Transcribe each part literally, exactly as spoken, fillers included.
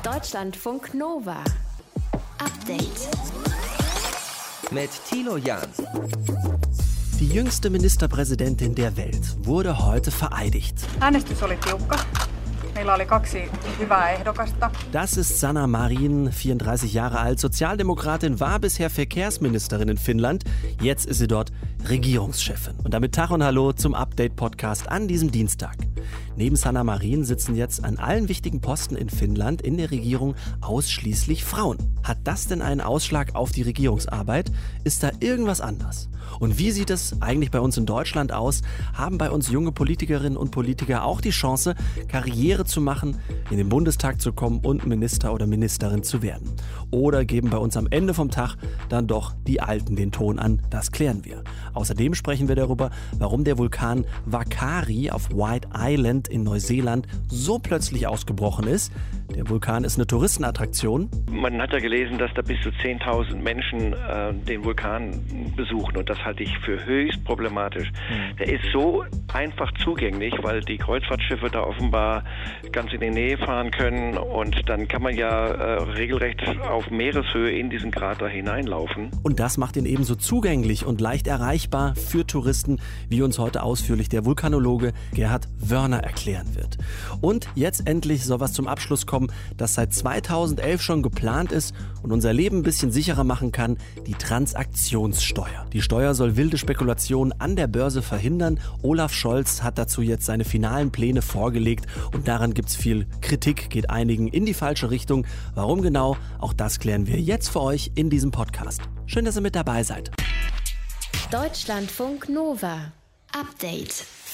Deutschlandfunk Nova. Update. Mit Thilo Jahn. Die jüngste Ministerpräsidentin der Welt wurde heute vereidigt. Äänestys oli tiukka. Meillä oli kaksi hyvää ehdokasta. Das ist Sanna Marin, vierunddreißig Jahre alt, Sozialdemokratin, war bisher Verkehrsministerin in Finnland. Jetzt ist sie dort Regierungschefin. Und damit Tag und Hallo zum Update-Podcast an diesem Dienstag. Neben Sanna Marin sitzen jetzt an allen wichtigen Posten in Finnland in der Regierung ausschließlich Frauen. Hat das denn einen Ausschlag auf die Regierungsarbeit? Ist da irgendwas anders? Und wie sieht es eigentlich bei uns in Deutschland aus? Haben bei uns junge Politikerinnen und Politiker auch die Chance, Karriere zu machen, in den Bundestag zu kommen und Minister oder Ministerin zu werden? Oder geben bei uns am Ende vom Tag dann doch die Alten den Ton an? Das klären wir. Außerdem sprechen wir darüber, warum der Vulkan Vakari auf White Island in Neuseeland so plötzlich ausgebrochen ist. Der Vulkan ist eine Touristenattraktion. Man hat ja gelesen, dass da bis zu zehntausend Menschen äh, den Vulkan besuchen und das halte ich für höchst problematisch. Mhm. Der ist so einfach zugänglich, weil die Kreuzfahrtschiffe da offenbar ganz in die Nähe fahren können und dann kann man ja äh, regelrecht auf Meereshöhe in diesen Krater hineinlaufen. Und das macht ihn ebenso zugänglich und leicht erreichbar für Touristen, wie uns heute ausführlich der Vulkanologe Gerhard Wörner erklären wird. Und jetzt endlich soll was zum Abschluss kommen, das seit zweitausendelf schon geplant ist und unser Leben ein bisschen sicherer machen kann, die Transaktionssteuer. Die Steuer soll wilde Spekulationen an der Börse verhindern. Olaf Scholz hat dazu jetzt seine finalen Pläne vorgelegt und daran gibt es viel Kritik, geht einigen in die falsche Richtung. Warum genau? Auch das klären wir jetzt für euch in diesem Podcast. Schön, dass ihr mit dabei seid. Deutschlandfunk Nova. Update.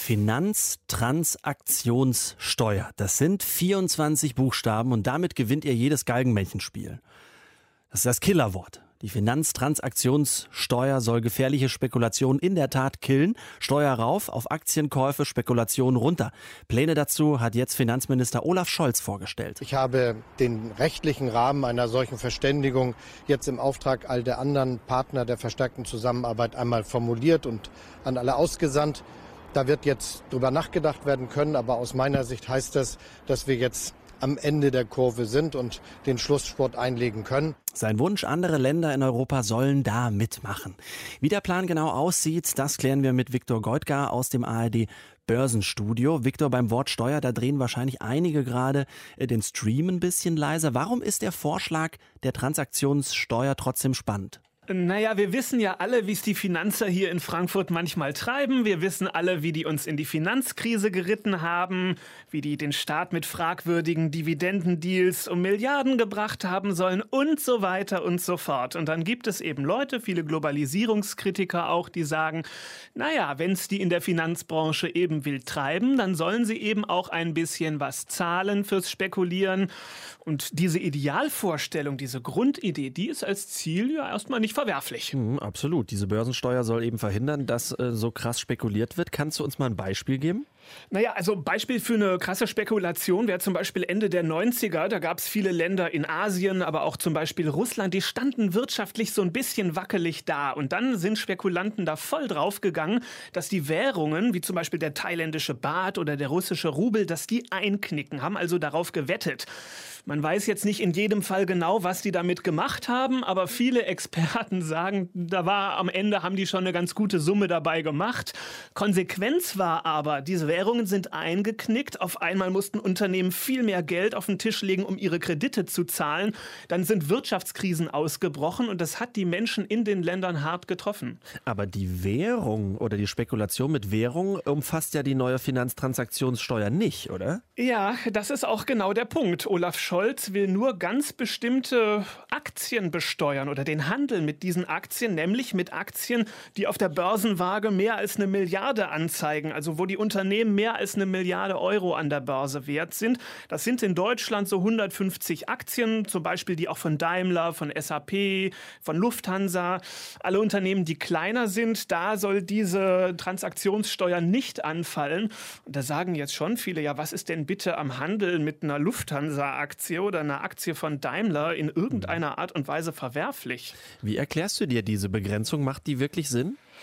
Finanztransaktionssteuer. Das sind vierundzwanzig Buchstaben und damit gewinnt ihr jedes Galgenmännchenspiel. Das ist das Killerwort. Die Finanztransaktionssteuer soll gefährliche Spekulationen in der Tat killen. Steuer rauf auf Aktienkäufe, Spekulationen runter. Pläne dazu hat jetzt Finanzminister Olaf Scholz vorgestellt. Ich habe den rechtlichen Rahmen einer solchen Verständigung jetzt im Auftrag all der anderen Partner der verstärkten Zusammenarbeit einmal formuliert und an alle ausgesandt. Da wird jetzt drüber nachgedacht werden können, aber aus meiner Sicht heißt das, dass wir jetzt am Ende der Kurve sind und den Schlussspurt einlegen können. Sein Wunsch, andere Länder in Europa sollen da mitmachen. Wie der Plan genau aussieht, das klären wir mit Viktor Goitgar aus dem A R D Börsenstudio. Viktor, beim Wort Steuer, da drehen wahrscheinlich einige gerade den Stream ein bisschen leiser. Warum ist der Vorschlag der Transaktionssteuer trotzdem spannend? Naja, wir wissen ja alle, wie es die Finanzer hier in Frankfurt manchmal treiben. Wir wissen alle, wie die uns in die Finanzkrise geritten haben, wie die den Staat mit fragwürdigen Dividendendeals um Milliarden gebracht haben sollen und so weiter und so fort. Und dann gibt es eben Leute, viele Globalisierungskritiker auch, die sagen, naja, wenn es die in der Finanzbranche eben wild treiben, dann sollen sie eben auch ein bisschen was zahlen fürs Spekulieren. Und diese Idealvorstellung, diese Grundidee, die ist als Ziel ja erstmal nicht verwerflich. Mhm, absolut. Diese Börsensteuer soll eben verhindern, dass äh, so krass spekuliert wird. Kannst du uns mal ein Beispiel geben? Naja, also Beispiel für eine krasse Spekulation wäre zum Beispiel Ende der neunziger. Da gab es viele Länder in Asien, aber auch zum Beispiel Russland, die standen wirtschaftlich so ein bisschen wackelig da. Und dann sind Spekulanten da voll draufgegangen, dass die Währungen, wie zum Beispiel der thailändische Baht oder der russische Rubel, dass die einknicken, haben also darauf gewettet. Man weiß jetzt nicht in jedem Fall genau, was die damit gemacht haben, aber viele Experten sagen, da war am Ende, haben die schon eine ganz gute Summe dabei gemacht. Konsequenz war aber, diese Währungen sind eingeknickt. Auf einmal mussten Unternehmen viel mehr Geld auf den Tisch legen, um ihre Kredite zu zahlen. Dann sind Wirtschaftskrisen ausgebrochen und das hat die Menschen in den Ländern hart getroffen. Aber die Währung oder die Spekulation mit Währung umfasst ja die neue Finanztransaktionssteuer nicht, oder? Ja, das ist auch genau der Punkt. Olaf Scholz will nur ganz bestimmte Aktien besteuern oder den Handel mit diesen Aktien, nämlich mit Aktien, die auf der Börsenwaage mehr als eine Milliarde anzeigen, also wo die Unternehmen mehr als eine Milliarde Euro an der Börse wert sind. Das sind in Deutschland so hundertfünfzig Aktien, zum Beispiel die auch von Daimler, von S A P, von Lufthansa. Alle Unternehmen, die kleiner sind, da soll diese Transaktionssteuer nicht anfallen. Und da sagen jetzt schon viele, ja, was ist denn bitte am Handel mit einer Lufthansa-Aktie oder einer Aktie von Daimler in irgendeiner Art und Weise verwerflich? Wie erklärst du dir diese Begrenzung? Macht die wirklich Sinn?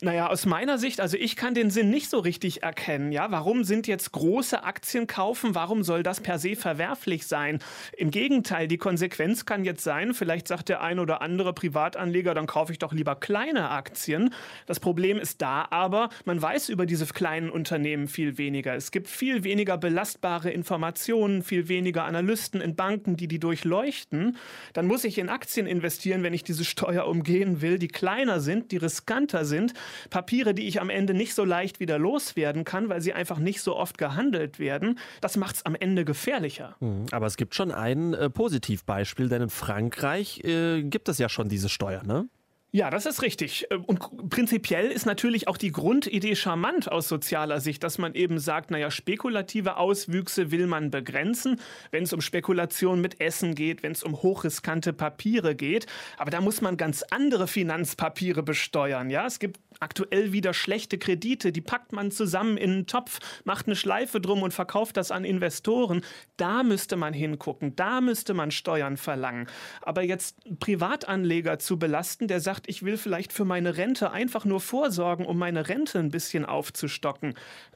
Naja, aus meiner Sicht, also ich kann den Sinn nicht so richtig erkennen. Ja, warum sind jetzt große Aktien kaufen? Warum soll das per se verwerflich sein? Im Gegenteil, die Konsequenz kann jetzt sein, vielleicht sagt der ein oder andere Privatanleger, dann kaufe ich doch lieber kleine Aktien. Das Problem ist da aber, man weiß über diese kleinen Unternehmen viel weniger. Es gibt viel weniger belastbare Informationen, viel weniger Analysten in Banken, die die durchleuchten. Dann muss ich in Aktien investieren, wenn ich diese Steuer umgehen will, die kleiner sind, die riskanter sind. Papiere, die ich am Ende nicht so leicht wieder loswerden kann, weil sie einfach nicht so oft gehandelt werden. Das macht es am Ende gefährlicher. Aber es gibt schon ein äh, Positivbeispiel, denn in Frankreich äh, gibt es ja schon diese Steuer, ne? Ja, das ist richtig. Und prinzipiell ist natürlich auch die Grundidee charmant aus sozialer Sicht, dass man eben sagt, naja, spekulative Auswüchse will man begrenzen, wenn es um Spekulation mit Essen geht, wenn es um hochriskante Papiere geht. Aber da muss man ganz andere Finanzpapiere besteuern. Ja, es gibt aktuell wieder schlechte Kredite, die packt man zusammen in einen Topf, macht eine Schleife drum und verkauft das an Investoren. Da müsste man hingucken, da müsste man Steuern verlangen. Aber jetzt Privatanleger zu belasten, der sagt, ich will vielleicht für meine Rente einfach nur vorsorgen, um meine Rente ein bisschen aufzustocken,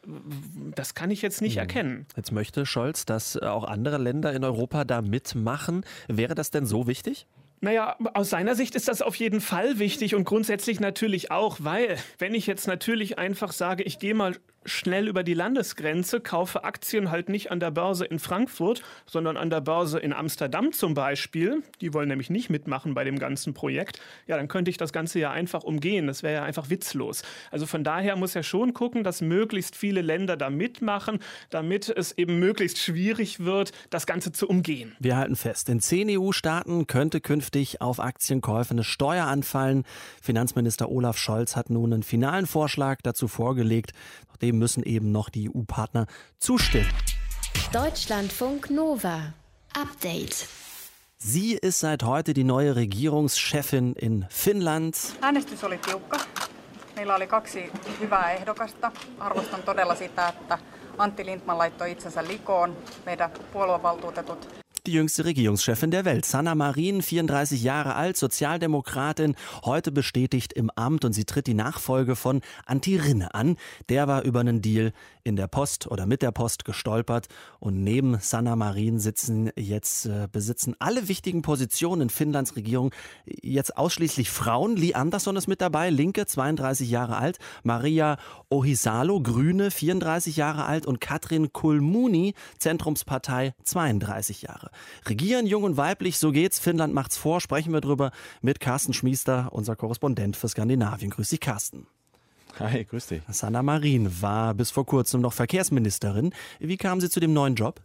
das kann ich jetzt nicht hm. erkennen. Jetzt möchte Scholz, dass auch andere Länder in Europa da mitmachen. Wäre das denn so wichtig? Naja, aus seiner Sicht ist das auf jeden Fall wichtig und grundsätzlich natürlich auch, weil wenn ich jetzt natürlich einfach sage, ich gehe mal schnell über die Landesgrenze, kaufe Aktien halt nicht an der Börse in Frankfurt, sondern an der Börse in Amsterdam zum Beispiel, die wollen nämlich nicht mitmachen bei dem ganzen Projekt, ja, dann könnte ich das Ganze ja einfach umgehen, das wäre ja einfach witzlos. Also von daher muss er schon gucken, dass möglichst viele Länder da mitmachen, damit es eben möglichst schwierig wird, das Ganze zu umgehen. Wir halten fest, in zehn E U-Staaten könnte künftig auf Aktienkäufe eine Steuer anfallen. Finanzminister Olaf Scholz hat nun einen finalen Vorschlag dazu vorgelegt. Dem müssen eben noch die E U-Partner zustimmen. Deutschlandfunk Nova. Update. Sie ist seit heute die neue Regierungschefin in Finnland. Äänestys oli tiukka. Meillä oli kaksi hyvää ehdokasta. Arvostan todella sitä, että Antti Lindtman laittoi itsensä likoon. Meidän puoluevaltuutetut. Die jüngste Regierungschefin der Welt, Sanna Marin, vierunddreißig Jahre alt, Sozialdemokratin, heute bestätigt im Amt und sie tritt die Nachfolge von Antti Rinne an. Der war über einen Deal in der Post oder mit der Post gestolpert und neben Sanna Marin sitzen jetzt, äh, besitzen alle wichtigen Positionen in Finnlands Regierung jetzt ausschließlich Frauen. Li Andersson ist mit dabei, Linke, zweiunddreißig Jahre alt, Maria Ohisalo, Grüne, vierunddreißig Jahre alt und Katrin Kulmuni, Zentrumspartei, zweiunddreißig Jahre. Regieren, jung und weiblich, so geht's. Finnland macht's vor. Sprechen wir drüber mit Carsten Schmiester, unser Korrespondent für Skandinavien. Grüß dich, Carsten. Hi, grüß dich. Sanna Marin war bis vor kurzem noch Verkehrsministerin. Wie kam sie zu dem neuen Job?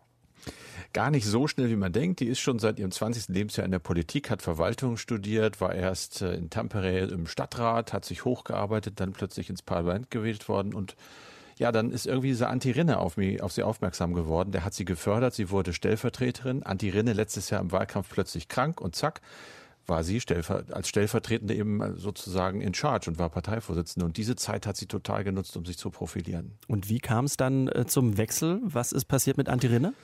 Gar nicht so schnell, wie man denkt. Die ist schon seit ihrem zwanzigsten Lebensjahr in der Politik, hat Verwaltung studiert, war erst in Tampere im Stadtrat, hat sich hochgearbeitet, dann plötzlich ins Parlament gewählt worden und ja, dann ist irgendwie dieser Antti Rinne auf, mich, auf sie aufmerksam geworden. Der hat sie gefördert, sie wurde Stellvertreterin. Antti Rinne letztes Jahr im Wahlkampf plötzlich krank und zack, war sie stellver- als Stellvertretende eben sozusagen in charge und war Parteivorsitzende. Und diese Zeit hat sie total genutzt, um sich zu profilieren. Und wie kam es dann äh, zum Wechsel? Was ist passiert mit Antti Rinne?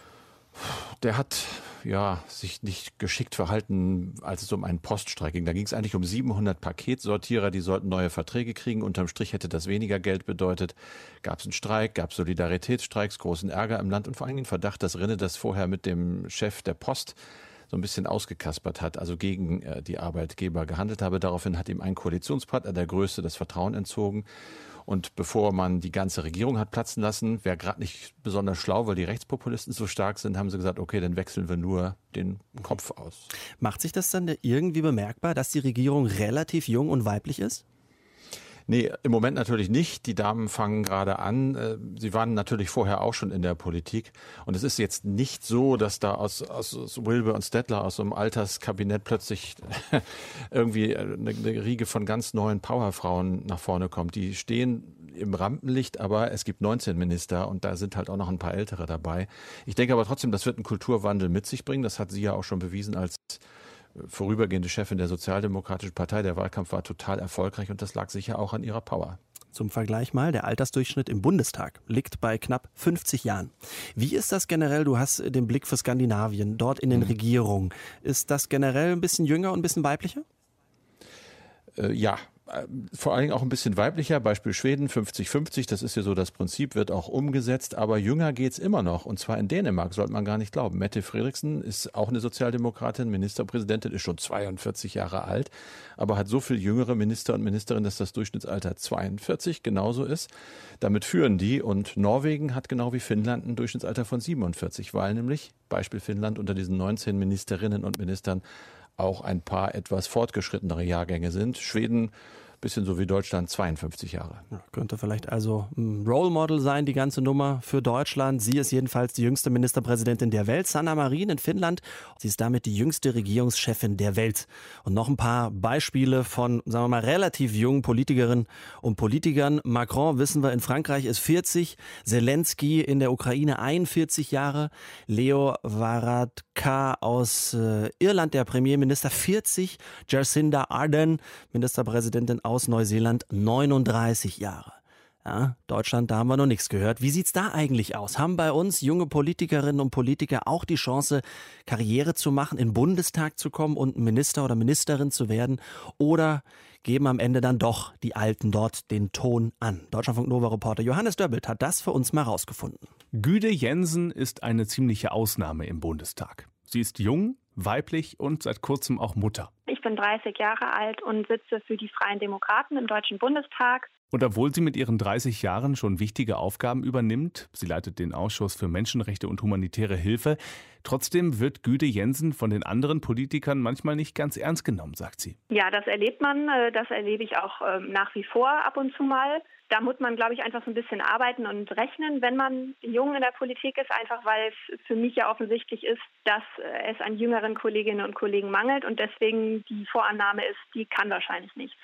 Der hat ja sich nicht geschickt verhalten, als es um einen Poststreik ging. Da ging es eigentlich um siebenhundert Paketsortierer, die sollten neue Verträge kriegen. Unterm Strich hätte das weniger Geld bedeutet. Gab es einen Streik, gab es Solidaritätsstreiks, großen Ärger im Land und vor allem den Verdacht, dass Rinne das vorher mit dem Chef der Post so ein bisschen ausgekaspert hat, also gegen äh, die Arbeitgeber gehandelt habe. Daraufhin hat ihm ein Koalitionspartner, der Größte, das Vertrauen entzogen. Und bevor man die ganze Regierung hat platzen lassen, wäre gerade nicht besonders schlau, weil die Rechtspopulisten so stark sind, haben sie gesagt, okay, dann wechseln wir nur den Kopf aus. Macht sich das dann irgendwie bemerkbar, dass die Regierung relativ jung und weiblich ist? Nee, im Moment natürlich nicht. Die Damen fangen gerade an. Sie waren natürlich vorher auch schon in der Politik. Und es ist jetzt nicht so, dass da aus, aus, aus Wilbur und Stettler, aus so einem Alterskabinett plötzlich irgendwie eine, eine Riege von ganz neuen Powerfrauen nach vorne kommt. Die stehen im Rampenlicht, aber es gibt neunzehn Minister und da sind halt auch noch ein paar Ältere dabei. Ich denke aber trotzdem, das wird einen Kulturwandel mit sich bringen. Das hat sie ja auch schon bewiesen als vorübergehende Chefin der Sozialdemokratischen Partei. Der Wahlkampf war total erfolgreich und das lag sicher auch an ihrer Power. Zum Vergleich mal, der Altersdurchschnitt im Bundestag liegt bei knapp fünfzig Jahren. Wie ist das generell? Du hast den Blick für Skandinavien, dort in den mhm. Regierungen. Ist das generell ein bisschen jünger und ein bisschen weiblicher? Äh, ja, vor allen Dingen auch ein bisschen weiblicher. Beispiel Schweden, fünfzig fünfzig, das ist ja so das Prinzip, wird auch umgesetzt. Aber jünger geht's immer noch. Und zwar in Dänemark, sollte man gar nicht glauben. Mette Frederiksen ist auch eine Sozialdemokratin, Ministerpräsidentin, ist schon zweiundvierzig Jahre alt, aber hat so viel jüngere Minister und Ministerinnen, dass das Durchschnittsalter zweiundvierzig genauso ist. Damit führen die. Und Norwegen hat genau wie Finnland ein Durchschnittsalter von siebenundvierzig, weil nämlich, Beispiel Finnland, unter diesen neunzehn Ministerinnen und Ministern auch ein paar etwas fortgeschrittenere Jahrgänge sind. Schweden, bisschen so wie Deutschland, zweiundfünfzig Jahre. Ja, könnte vielleicht also ein Role Model sein, die ganze Nummer für Deutschland. Sie ist jedenfalls die jüngste Ministerpräsidentin der Welt, Sanna Marin in Finnland. Sie ist damit die jüngste Regierungschefin der Welt. Und noch ein paar Beispiele von, sagen wir mal, relativ jungen Politikerinnen und Politikern. Macron, wissen wir, in Frankreich ist vierzig, Zelensky in der Ukraine einundvierzig Jahre, Leo Varadkar aus äh, Irland, der Premierminister, vierzig, Jacinda Ardern, Ministerpräsidentin aus Neuseeland, neununddreißig Jahre. Ja, Deutschland, da haben wir noch nichts gehört. Wie sieht's da eigentlich aus? Haben bei uns junge Politikerinnen und Politiker auch die Chance, Karriere zu machen, in den Bundestag zu kommen und Minister oder Ministerin zu werden? Oder geben am Ende dann doch die Alten dort den Ton an? Deutschlandfunk Nova-Reporter Johannes Döbbelt hat das für uns mal rausgefunden. Gyde Jensen ist eine ziemliche Ausnahme im Bundestag. Sie ist jung, weiblich und seit kurzem auch Mutter. Ich bin dreißig Jahre alt und sitze für die Freien Demokraten im Deutschen Bundestag. Und obwohl sie mit ihren dreißig Jahren schon wichtige Aufgaben übernimmt, sie leitet den Ausschuss für Menschenrechte und humanitäre Hilfe, trotzdem wird Gyde Jensen von den anderen Politikern manchmal nicht ganz ernst genommen, sagt sie. Ja, das erlebt man, das erlebe ich auch nach wie vor ab und zu mal. Da muss man, glaube ich, einfach so ein bisschen arbeiten und rechnen, wenn man jung in der Politik ist, einfach weil es für mich ja offensichtlich ist, dass es an jüngeren Kolleginnen und Kollegen mangelt und deswegen die Vorannahme ist, die kann wahrscheinlich nichts.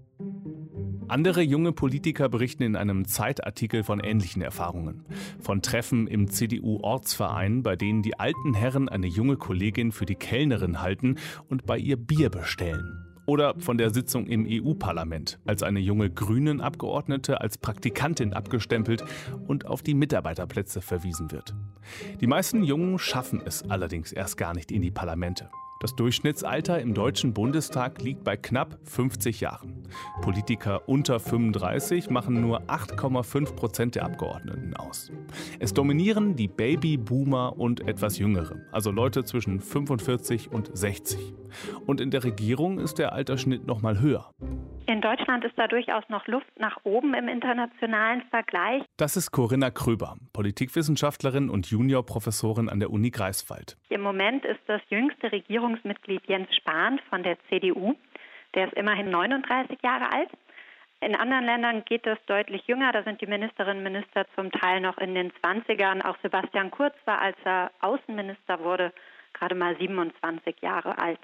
Andere junge Politiker berichten in einem Zeitartikel von ähnlichen Erfahrungen. Von Treffen im C D U-Ortsverein, bei denen die alten Herren eine junge Kollegin für die Kellnerin halten und bei ihr Bier bestellen. Oder von der Sitzung im E U-Parlament, als eine junge Grünen-Abgeordnete als Praktikantin abgestempelt und auf die Mitarbeiterplätze verwiesen wird. Die meisten Jungen schaffen es allerdings erst gar nicht in die Parlamente. Das Durchschnittsalter im Deutschen Bundestag liegt bei knapp fünfzig Jahren. Politiker unter fünfunddreißig machen nur acht Komma fünf Prozent der Abgeordneten aus. Es dominieren die Babyboomer und etwas Jüngere, also Leute zwischen fünfundvierzig und sechzig. Und in der Regierung ist der Altersschnitt noch mal höher. In Deutschland ist da durchaus noch Luft nach oben im internationalen Vergleich. Das ist Corinna Kröber, Politikwissenschaftlerin und Juniorprofessorin an der Uni Greifswald. Im Moment ist das jüngste Regierungsmitglied Jens Spahn von der C D U. Der ist immerhin neununddreißig Jahre alt. In anderen Ländern geht das deutlich jünger. Da sind die Ministerinnen und Minister zum Teil noch in den zwanzigern. Auch Sebastian Kurz war, als er Außenminister wurde, gerade mal siebenundzwanzig Jahre alt.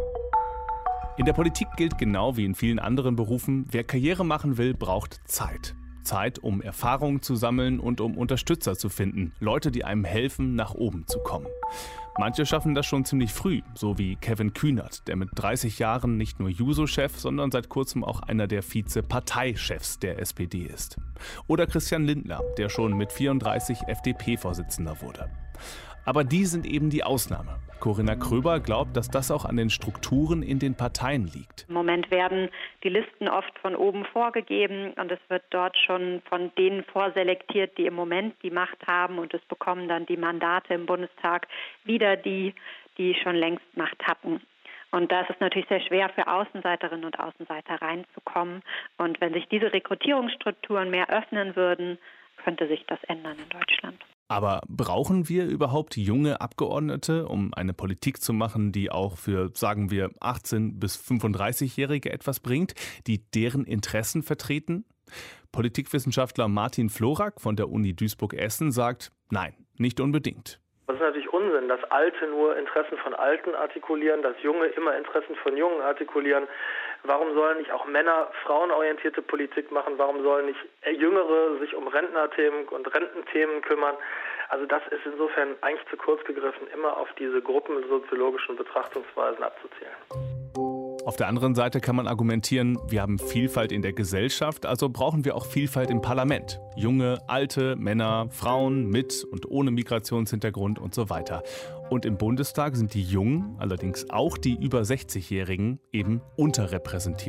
In der Politik gilt genau wie in vielen anderen Berufen, wer Karriere machen will, braucht Zeit. Zeit, um Erfahrungen zu sammeln und um Unterstützer zu finden. Leute, die einem helfen, nach oben zu kommen. Manche schaffen das schon ziemlich früh, so wie Kevin Kühnert, der mit dreißig Jahren nicht nur Juso-Chef, sondern seit kurzem auch einer der Vize-Parteichefs der S P D ist. Oder Christian Lindner, der schon mit vierunddreißig F D P-Vorsitzender wurde. Aber die sind eben die Ausnahme. Corinna Kröber glaubt, dass das auch an den Strukturen in den Parteien liegt. Im Moment werden die Listen oft von oben vorgegeben und es wird dort schon von denen vorselektiert, die im Moment die Macht haben, und es bekommen dann die Mandate im Bundestag wieder die, die schon längst Macht hatten. Und da ist es natürlich sehr schwer für Außenseiterinnen und Außenseiter reinzukommen. Und wenn sich diese Rekrutierungsstrukturen mehr öffnen würden, könnte sich das ändern in Deutschland. Aber brauchen wir überhaupt junge Abgeordnete, um eine Politik zu machen, die auch für, sagen wir, achtzehn- bis fünfunddreißigjährige etwas bringt, die deren Interessen vertreten? Politikwissenschaftler Martin Florak von der Uni Duisburg-Essen sagt, nein, nicht unbedingt. Das ist natürlich Unsinn, dass Alte nur Interessen von Alten artikulieren, dass Junge immer Interessen von Jungen artikulieren. Warum sollen nicht auch Männer frauenorientierte Politik machen? Warum sollen nicht Jüngere sich um Rentnerthemen und Rententhemen kümmern? Also das ist insofern eigentlich zu kurz gegriffen, immer auf diese gruppensoziologischen Betrachtungsweisen abzuzielen. Auf der anderen Seite kann man argumentieren, wir haben Vielfalt in der Gesellschaft, also brauchen wir auch Vielfalt im Parlament. Junge, alte, Männer, Frauen mit und ohne Migrationshintergrund und so weiter. Und im Bundestag sind die Jungen, allerdings auch die über sechzigjährigen, eben unterrepräsentiert.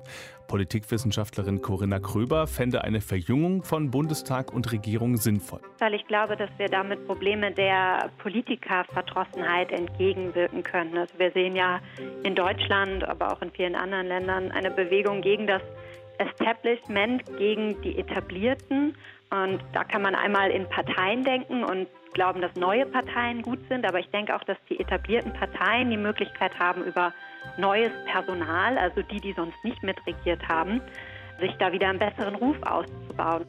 Politikwissenschaftlerin Corinna Kröber fände eine Verjüngung von Bundestag und Regierung sinnvoll. Weil ich glaube, dass wir damit Probleme der Politikerverdrossenheit entgegenwirken können. Also wir sehen ja in Deutschland, aber auch in vielen anderen Ländern eine Bewegung gegen das Establishment, gegen die Etablierten. Und da kann man einmal in Parteien denken und glauben, dass neue Parteien gut sind. Aber ich denke auch, dass die etablierten Parteien die Möglichkeit haben, über neues Personal, also die, die sonst nicht mitregiert haben, sich da wieder einen besseren Ruf auszubauen.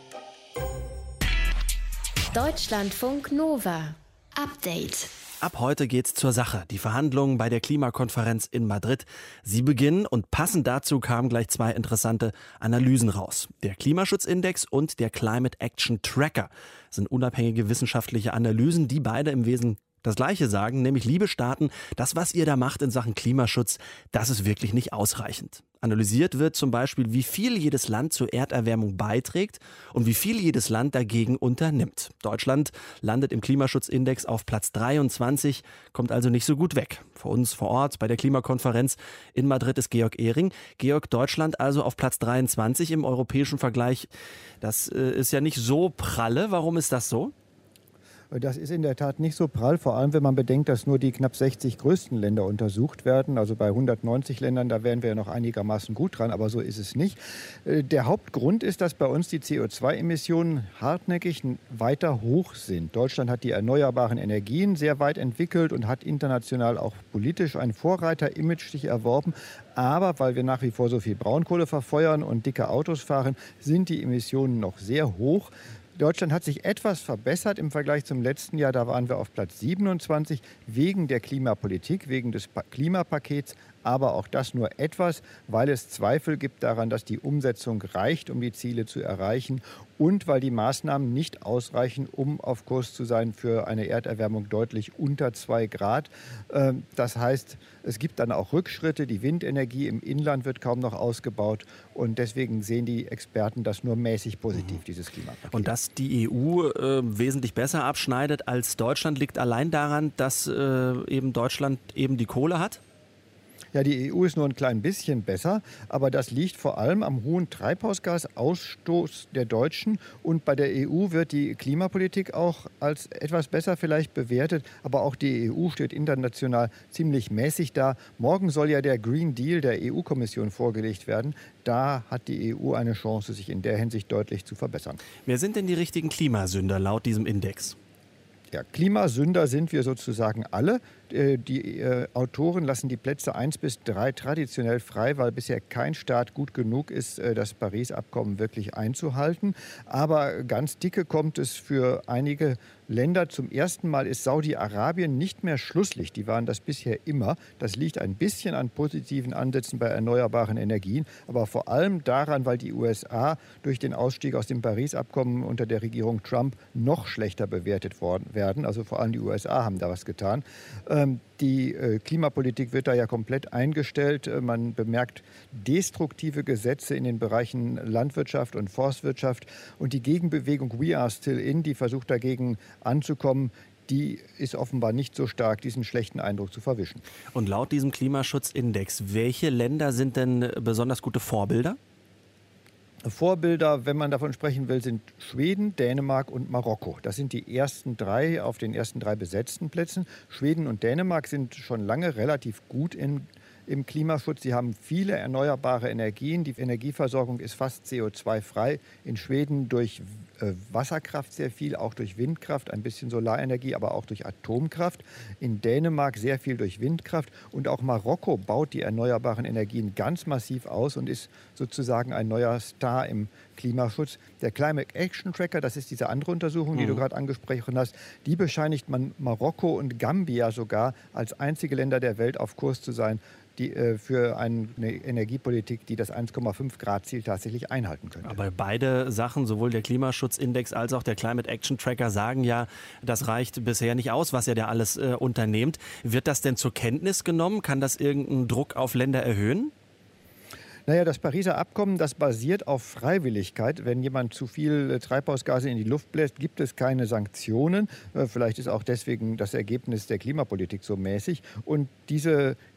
Deutschlandfunk Nova. Update. Ab heute geht's zur Sache. Die Verhandlungen bei der Klimakonferenz in Madrid. Sie beginnen und passend dazu kamen gleich zwei interessante Analysen raus. Der Klimaschutzindex und der Climate Action Tracker sind unabhängige wissenschaftliche Analysen, die beide im Wesen das Gleiche sagen, nämlich liebe Staaten, das, was ihr da macht in Sachen Klimaschutz, das ist wirklich nicht ausreichend. Analysiert wird zum Beispiel, wie viel jedes Land zur Erderwärmung beiträgt und wie viel jedes Land dagegen unternimmt. Deutschland landet im Klimaschutzindex auf Platz dreiundzwanzig, kommt also nicht so gut weg. Für uns vor Ort bei der Klimakonferenz in Madrid ist Georg Ehring. Georg, Deutschland also auf Platz dreiundzwanzig im europäischen Vergleich. Das äh, ist ja nicht so pralle. Warum ist das so? Das ist in der Tat nicht so prall, vor allem wenn man bedenkt, dass nur die knapp sechzig größten Länder untersucht werden. Also bei hundertneunzig Ländern, da wären wir ja noch einigermaßen gut dran, aber so ist es nicht. Der Hauptgrund ist, dass bei uns die C O zwei Emissionen hartnäckig weiter hoch sind. Deutschland hat die erneuerbaren Energien sehr weit entwickelt und hat international auch politisch ein Vorreiter-Image sich erworben. Aber weil wir nach wie vor so viel Braunkohle verfeuern und dicke Autos fahren, sind die Emissionen noch sehr hoch. Deutschland hat sich etwas verbessert im Vergleich zum letzten Jahr. Da waren wir auf Platz siebenundzwanzig wegen der Klimapolitik, wegen des Klimapakets. Aber auch das nur etwas, weil es Zweifel gibt daran, dass die Umsetzung reicht, um die Ziele zu erreichen. Und weil die Maßnahmen nicht ausreichen, um auf Kurs zu sein für eine Erderwärmung deutlich unter zwei Grad. Das heißt, es gibt dann auch Rückschritte. Die Windenergie im Inland wird kaum noch ausgebaut. Und deswegen sehen die Experten das nur mäßig positiv, mhm. dieses Klimapaket. Und dass die E U äh, wesentlich besser abschneidet als Deutschland, liegt allein daran, dass äh, eben Deutschland eben die Kohle hat? Ja, die E U ist nur ein klein bisschen besser, aber das liegt vor allem am hohen Treibhausgasausstoß der Deutschen. Und bei der E U wird die Klimapolitik auch als etwas besser vielleicht bewertet. Aber auch die E U steht international ziemlich mäßig da. Morgen soll ja der Green Deal der E U-Kommission vorgelegt werden. Da hat die E U eine Chance, sich in der Hinsicht deutlich zu verbessern. Wer sind denn die richtigen Klimasünder laut diesem Index? Ja, Klimasünder sind wir sozusagen alle. Die äh, Autoren lassen die Plätze eins bis drei traditionell frei, weil bisher kein Staat gut genug ist, äh, das Paris-Abkommen wirklich einzuhalten. Aber ganz dicke kommt es für einige Länder. Zum ersten Mal ist Saudi-Arabien nicht mehr Schlusslicht. Die waren das bisher immer. Das liegt ein bisschen an positiven Ansätzen bei erneuerbaren Energien, aber vor allem daran, weil die U S A durch den Ausstieg aus dem Paris-Abkommen unter der Regierung Trump noch schlechter bewertet worden werden. Also vor allem die U S A haben da was getan. Die Klimapolitik wird da ja komplett eingestellt. Man bemerkt destruktive Gesetze in den Bereichen Landwirtschaft und Forstwirtschaft. Und die Gegenbewegung We Are Still In, die versucht dagegen anzukommen, die ist offenbar nicht so stark, diesen schlechten Eindruck zu verwischen. Und laut diesem Klimaschutzindex, welche Länder sind denn besonders gute Vorbilder? Vorbilder, wenn man davon sprechen will, sind Schweden, Dänemark und Marokko. Das sind die ersten drei auf den ersten drei besetzten Plätzen. Schweden und Dänemark sind schon lange relativ gut in, im Klimaschutz. Sie haben viele erneuerbare Energien. Die Energieversorgung ist fast C O zwei frei. In Schweden durch äh, Wasserkraft sehr viel, auch durch Windkraft, ein bisschen Solarenergie, aber auch durch Atomkraft. In Dänemark sehr viel durch Windkraft. Und auch Marokko baut die erneuerbaren Energien ganz massiv aus und ist sozusagen ein neuer Star im Klimaschutz. Der Climate Action Tracker, das ist diese andere Untersuchung, die mhm. du gerade angesprochen hast, die bescheinigt man Marokko und Gambia sogar als einzige Länder der Welt auf Kurs zu sein, die, äh, für eine Energiepolitik, die das eins Komma fünf Grad Ziel tatsächlich einhalten könnte. Aber beide Sachen, sowohl der Klimaschutzindex als auch der Climate Action Tracker, sagen ja, das reicht bisher nicht aus, was ihr da alles äh, unternehmt. Wird das denn zur Kenntnis genommen? Kann das irgendeinen Druck auf Länder erhöhen? Naja, das Pariser Abkommen, das basiert auf Freiwilligkeit. Wenn jemand zu viel Treibhausgase in die Luft bläst, gibt es keine Sanktionen. Vielleicht ist auch deswegen das Ergebnis der Klimapolitik so mäßig. Und diese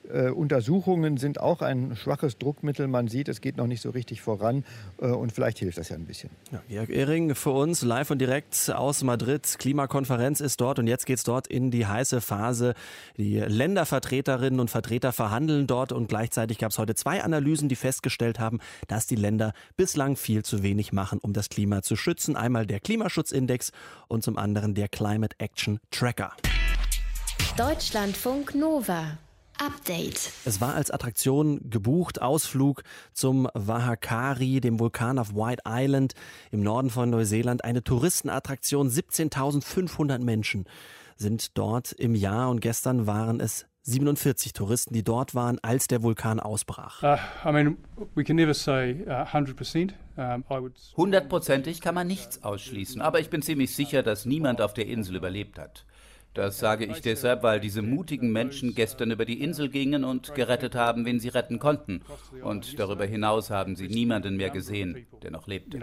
Äh, Untersuchungen sind auch ein schwaches Druckmittel. Man sieht, es geht noch nicht so richtig voran äh, und vielleicht hilft das ja ein bisschen. Ja, Jörg Ehring für uns live und direkt aus Madrid. Klimakonferenz ist dort und jetzt geht es dort in die heiße Phase. Die Ländervertreterinnen und Vertreter verhandeln dort und gleichzeitig gab es heute zwei Analysen, die festgestellt haben, dass die Länder bislang viel zu wenig machen, um das Klima zu schützen. Einmal der Klimaschutzindex und zum anderen der Climate Action Tracker. Deutschlandfunk Nova. Update. Es war als Attraktion gebucht, Ausflug zum Wahakari, dem Vulkan auf White Island im Norden von Neuseeland. Eine Touristenattraktion, siebzehntausendfünfhundert Menschen sind dort im Jahr und gestern waren es siebenundvierzig Touristen, die dort waren, als der Vulkan ausbrach. Hundertprozentig kann man nichts ausschließen, aber ich bin ziemlich sicher, dass niemand auf der Insel überlebt hat. Das sage ich deshalb, weil diese mutigen Menschen gestern über die Insel gingen und gerettet haben, wen sie retten konnten. Und darüber hinaus haben sie niemanden mehr gesehen, der noch lebte.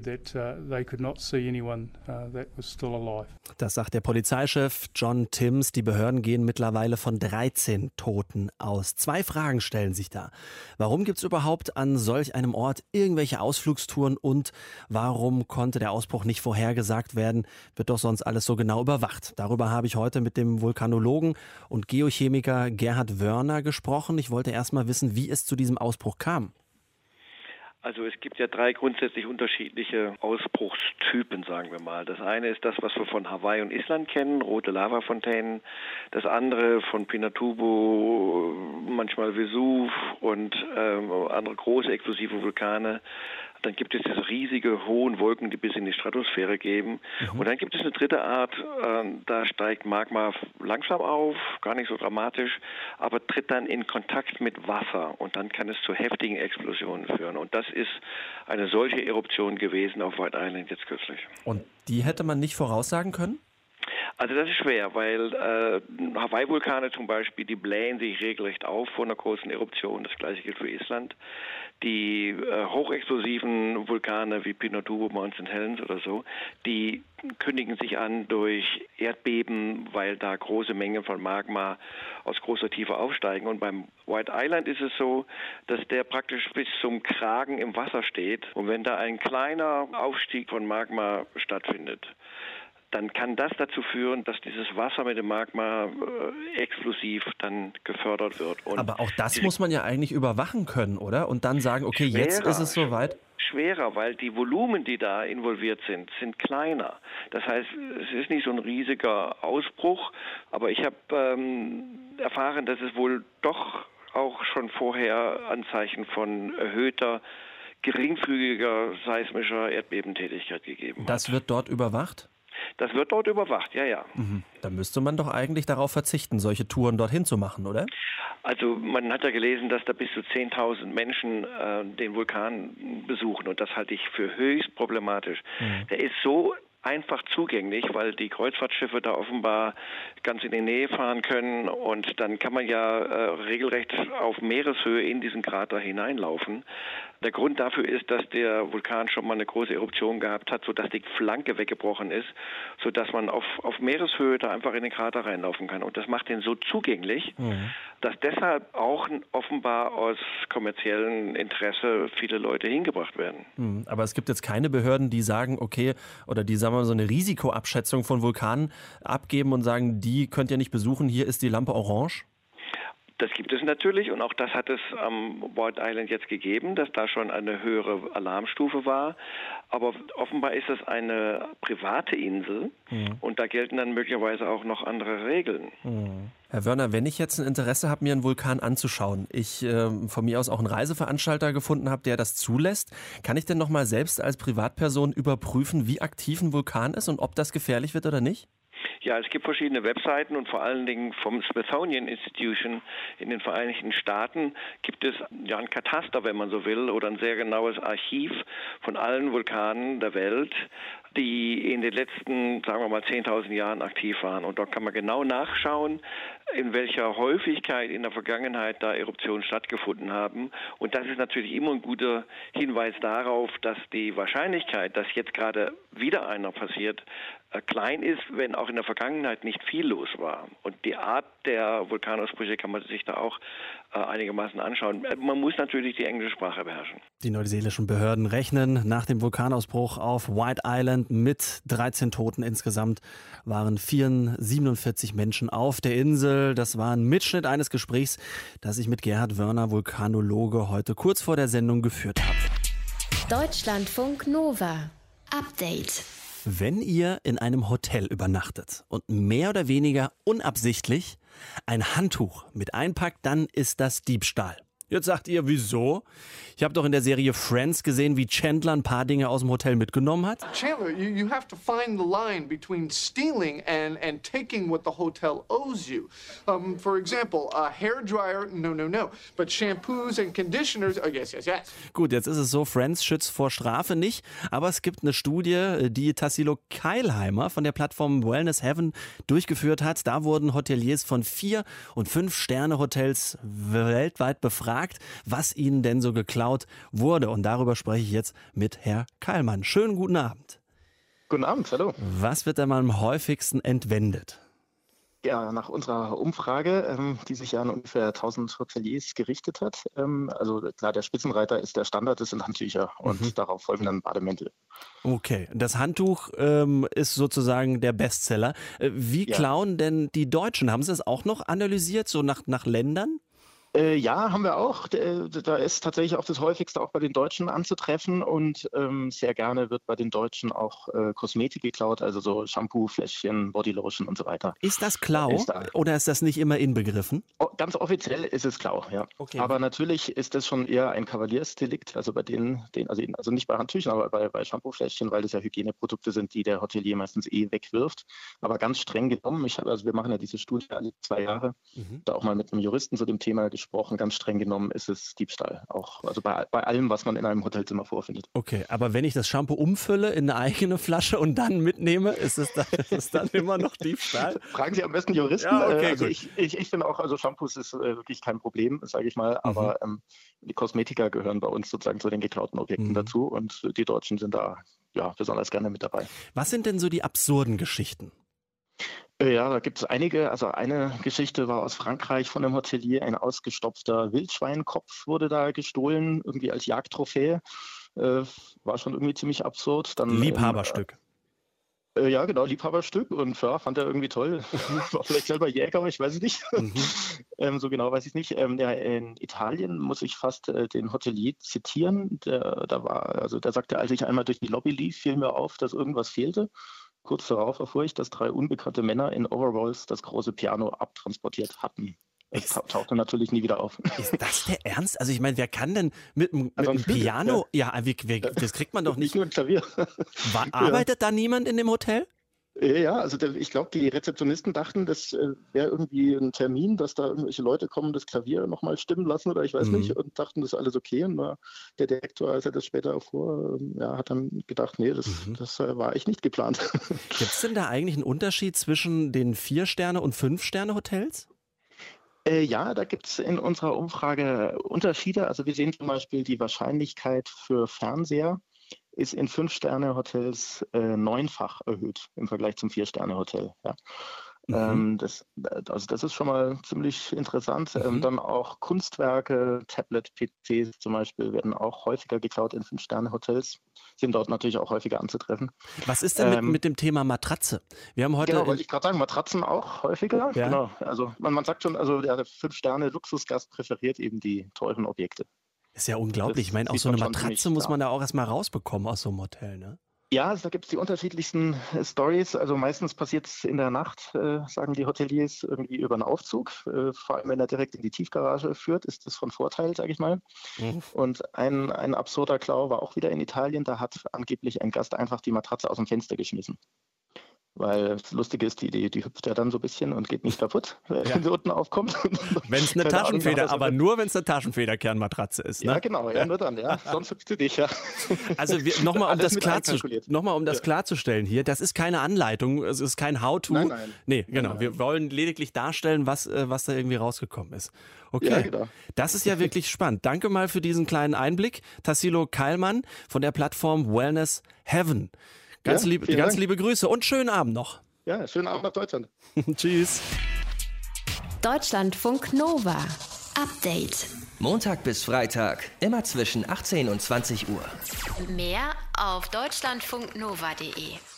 Das sagt der Polizeichef John Timms. Die Behörden gehen mittlerweile von dreizehn Toten aus. Zwei Fragen stellen sich da. Warum gibt es überhaupt an solch einem Ort irgendwelche Ausflugstouren und warum konnte der Ausbruch nicht vorhergesagt werden? Wird doch sonst alles so genau überwacht. Darüber habe ich heute mit dem Vulkanologen und Geochemiker Gerhard Wörner gesprochen. Ich wollte erst mal wissen, wie es zu diesem Ausbruch kam. Also es gibt ja drei grundsätzlich unterschiedliche Ausbruchstypen, sagen wir mal. Das eine ist das, was wir von Hawaii und Island kennen, rote Lavafontänen. Das andere von Pinatubo, manchmal Vesuv und ähm, andere große explosive Vulkane. Dann gibt es diese riesige, hohen Wolken, die bis in die Stratosphäre gehen. Mhm. Und dann gibt es eine dritte Art, äh, da steigt Magma langsam auf, gar nicht so dramatisch, aber tritt dann in Kontakt mit Wasser. Und dann kann es zu heftigen Explosionen führen. Und das ist eine solche Eruption gewesen auf White Island jetzt kürzlich. Und die hätte man nicht voraussagen können? Also das ist schwer, weil äh, Hawaii-Vulkane zum Beispiel, die blähen sich regelrecht auf vor einer großen Eruption. Das gleiche gilt für Island. Die äh, hochexplosiven Vulkane wie Pinatubo, Mount Saint Helens oder so, die kündigen sich an durch Erdbeben, weil da große Mengen von Magma aus großer Tiefe aufsteigen. Und beim White Island ist es so, dass der praktisch bis zum Kragen im Wasser steht. Und wenn da ein kleiner Aufstieg von Magma stattfindet, dann kann das dazu führen, dass dieses Wasser mit dem Magma äh, explosiv dann gefördert wird. Und aber auch das muss man ja eigentlich überwachen können, oder? Und dann sagen, okay, schwerer, jetzt ist es soweit. Schwerer, weil die Volumen, die da involviert sind, sind kleiner. Das heißt, es ist nicht so ein riesiger Ausbruch, aber ich habe ähm, erfahren, dass es wohl doch auch schon vorher Anzeichen von erhöhter, geringfügiger seismischer Erdbebentätigkeit gegeben hat. Das wird dort überwacht? Das wird dort überwacht, ja, ja. Mhm. Da müsste man doch eigentlich darauf verzichten, solche Touren dorthin zu machen, oder? Also man hat ja gelesen, dass da bis zu zehntausend Menschen äh, den Vulkan besuchen und das halte ich für höchst problematisch. Mhm. Der ist so einfach zugänglich, weil die Kreuzfahrtschiffe da offenbar ganz in die Nähe fahren können und dann kann man ja äh, regelrecht auf Meereshöhe in diesen Krater hineinlaufen. Der Grund dafür ist, dass der Vulkan schon mal eine große Eruption gehabt hat, sodass die Flanke weggebrochen ist, sodass man auf, auf Meereshöhe da einfach in den Krater reinlaufen kann. Und das macht den so zugänglich, mhm. dass deshalb auch offenbar aus kommerziellem Interesse viele Leute hingebracht werden. Mhm. Aber es gibt jetzt keine Behörden, die sagen, okay, oder die sagen wir so eine Risikoabschätzung von Vulkanen abgeben und sagen, die könnt ihr nicht besuchen, hier ist die Lampe orange? Das gibt es natürlich und auch das hat es am White Island jetzt gegeben, dass da schon eine höhere Alarmstufe war. Aber offenbar ist es eine private Insel mhm. und da gelten dann möglicherweise auch noch andere Regeln. Mhm. Herr Wörner, wenn ich jetzt ein Interesse habe, mir einen Vulkan anzuschauen, ich äh, von mir aus auch einen Reiseveranstalter gefunden habe, der das zulässt, kann ich denn noch mal selbst als Privatperson überprüfen, wie aktiv ein Vulkan ist und ob das gefährlich wird oder nicht? Ja, es gibt verschiedene Webseiten und vor allen Dingen vom Smithsonian Institution in den Vereinigten Staaten gibt es ja ein Kataster, wenn man so will, oder ein sehr genaues Archiv von allen Vulkanen der Welt. die in den letzten, sagen wir mal, zehntausend Jahren aktiv waren. Und dort kann man genau nachschauen, in welcher Häufigkeit in der Vergangenheit da Eruptionen stattgefunden haben. Und das ist natürlich immer ein guter Hinweis darauf, dass die Wahrscheinlichkeit, dass jetzt gerade wieder einer passiert, klein ist, wenn auch in der Vergangenheit nicht viel los war. Und die Art der Vulkanausbrüche kann man sich da auch äh, einigermaßen anschauen. Man muss natürlich die englische Sprache beherrschen. Die neuseelischen Behörden rechnen nach dem Vulkanausbruch auf White Island mit dreizehn Toten. Insgesamt waren siebenundvierzig Menschen auf der Insel. Das war ein Mitschnitt eines Gesprächs, das ich mit Gerhard Wörner, Vulkanologe, heute kurz vor der Sendung geführt habe. Deutschlandfunk Nova. Update. Wenn ihr in einem Hotel übernachtet und mehr oder weniger unabsichtlich ein Handtuch mit einpackt, dann ist das Diebstahl. Jetzt sagt ihr, wieso? Ich habe doch in der Serie Friends gesehen, wie Chandler ein paar Dinge aus dem Hotel mitgenommen hat. Chandler, you, you have to find the line between stealing and, and taking what the hotel owes you. Um, for example, a hairdryer, no, no, no. But shampoos and conditioners, oh yes, yes, yes. Gut, jetzt ist es so, Friends schützt vor Strafe nicht, aber es gibt eine Studie, die Tassilo Keilheimer von der Plattform Wellness Heaven durchgeführt hat. Da wurden Hoteliers von Vier- und Fünf-Sterne-Hotels weltweit befragt, was ihnen denn so geklaut wurde. Und darüber spreche ich jetzt mit Herr Keilmann. Schönen guten Abend. Guten Abend, hallo. Was wird denn mal am häufigsten entwendet? Ja, nach unserer Umfrage, ähm, die sich ja an ungefähr tausend Hoteliers gerichtet hat, ähm, also klar, der Spitzenreiter ist der Standard, das sind Handtücher und mhm. darauf folgen dann Bademäntel. Okay, das Handtuch ähm, ist sozusagen der Bestseller. Äh, wie Ja. klauen denn die Deutschen? Haben Sie das auch noch analysiert, so nach, nach Ländern? Äh, ja, haben wir auch. D- Da ist tatsächlich auch das häufigste auch bei den Deutschen anzutreffen und ähm, sehr gerne wird bei den Deutschen auch äh, Kosmetik geklaut, also so Shampoo, Fläschchen, Bodylotion und so weiter. Ist das Klau Ist da- oder ist das nicht immer inbegriffen? Oh, ganz offiziell ist es Klau, ja. Okay. Aber natürlich ist das schon eher ein Kavaliersdelikt, also bei denen, denen also, also nicht bei Handtüchern, aber bei, bei Shampoofläschchen, weil das ja Hygieneprodukte sind, die der Hotelier meistens eh wegwirft. Aber ganz streng genommen, ich habe, also wir machen ja diese Studie alle zwei Jahre, Mhm. da auch mal mit einem Juristen zu dem Thema gesprochen, ganz streng genommen ist es Diebstahl. Auch, also bei, bei allem, was man in einem Hotelzimmer vorfindet. Okay, aber wenn ich das Shampoo umfülle in eine eigene Flasche und dann mitnehme, ist es dann, ist es dann immer noch Diebstahl? Fragen Sie am besten Juristen. Ja, okay, Äh, also gut. ich, ich, ich finde auch, also Shampoos ist äh, wirklich kein Problem, sage ich mal, aber ähm, die Kosmetika gehören bei uns sozusagen zu den geklauten Objekten Mhm. dazu und die Deutschen sind da ja besonders gerne mit dabei. Was sind denn so die absurden Geschichten? Äh, Ja, da gibt es einige. Also eine Geschichte war aus Frankreich von einem Hotelier. Ein ausgestopfter Wildschweinkopf wurde da gestohlen, irgendwie als Jagdtrophäe. Äh, war schon irgendwie ziemlich absurd. Dann, Liebhaberstück. Ähm, äh, ja, genau, Liebhaberstück. Und ja, fand er irgendwie toll. War vielleicht selber Jäger, aber ich weiß es nicht. Mhm. ähm, so genau weiß ich es nicht. Ähm, ja, in Italien muss ich fast äh, den Hotelier zitieren. Der, da war, also der sagte, als ich einmal durch die Lobby lief, fiel mir auf, dass irgendwas fehlte. Kurz darauf erfuhr ich, dass drei unbekannte Männer in Overalls das große Piano abtransportiert hatten. Es ta- tauchte natürlich nie wieder auf. Ist das der Ernst? Also ich meine, wer kann denn mit, einem- mit Also einem ein Flügel, Piano, ja, wie, wie, das kriegt man doch nicht. Nicht nur ein Klavier. War, arbeitet da niemand in dem Hotel? Äh, Ja, also der, ich glaube, die Rezeptionisten dachten, das äh, wäre irgendwie ein Termin, dass da irgendwelche Leute kommen, das Klavier nochmal stimmen lassen oder ich weiß Mhm. nicht und dachten, das ist alles okay. Und äh, der Direktor, als er das später erfuhr, äh, ja, hat dann gedacht, nee, das, Mhm. das äh, war echt nicht geplant. Gibt es denn da eigentlich einen Unterschied zwischen den Vier-Sterne- und Fünf-Sterne-Hotels? Äh, ja, da gibt es in unserer Umfrage Unterschiede. Also wir sehen zum Beispiel die Wahrscheinlichkeit für Fernseher ist in Fünf-Sterne-Hotels äh, neunfach erhöht im Vergleich zum Vier-Sterne-Hotel. Ja. Mhm. Ähm, das, also das ist schon mal ziemlich interessant. Mhm. Ähm, dann auch Kunstwerke, Tablet-P Cs zum Beispiel werden auch häufiger geklaut in Fünf-Sterne-Hotels. Sind dort natürlich auch häufiger anzutreffen. Was ist denn mit, Ähm, mit dem Thema Matratze? Wir haben heute Genau, in- wollte ich gerade sagen, Matratzen auch häufiger. Ja. Genau. Also man, man sagt schon, also der Fünf-Sterne-Luxusgast präferiert eben die teuren Objekte. ist ja unglaublich. Ich meine, auch sieht so eine man schon Matratze ziemlich muss man da auch erstmal rausbekommen aus so einem Hotel, ne? Ja, also da gibt es die unterschiedlichsten äh, Stories. Also meistens passiert es in der Nacht, äh, sagen die Hoteliers, irgendwie über einen Aufzug. Äh, vor allem, wenn er direkt in die Tiefgarage führt, ist das von Vorteil, sage ich mal. Mhm. Und ein, ein absurder Klau war auch wieder in Italien. Da hat angeblich ein Gast einfach die Matratze aus dem Fenster geschmissen. Weil das Lustige ist, die, die, die hüpft ja dann so ein bisschen und geht nicht kaputt, wenn Ja. sie unten aufkommt. Wenn es eine Keine Ahnung, Taschenfeder, das- aber nur wenn es eine Taschenfederkernmatratze ist. Ne? Ja, genau, ja, nur dann, ja. Sonst hüpft sie nicht, ja. Also wir- nochmal, um Alles das, mit klarzu einkalkuliert. noch mal, um das Ja. klarzustellen hier, das ist keine Anleitung, es ist kein How-To. Nein, nein. Nee, genau. Nein, nein. Wir wollen lediglich darstellen, was, äh, was da irgendwie rausgekommen ist. Okay, Ja, genau. das ist ja wirklich spannend. Danke mal für diesen kleinen Einblick. Tassilo Keilmann von der Plattform Wellness Heaven. Ganz, Ja, lieb, vielen ganz Dank. liebe Grüße und schönen Abend noch. Ja, schönen Abend nach Deutschland. Tschüss. Deutschlandfunk Nova. Update. Montag bis Freitag, immer zwischen achtzehn und zwanzig Uhr. Mehr auf deutschlandfunknova punkt de.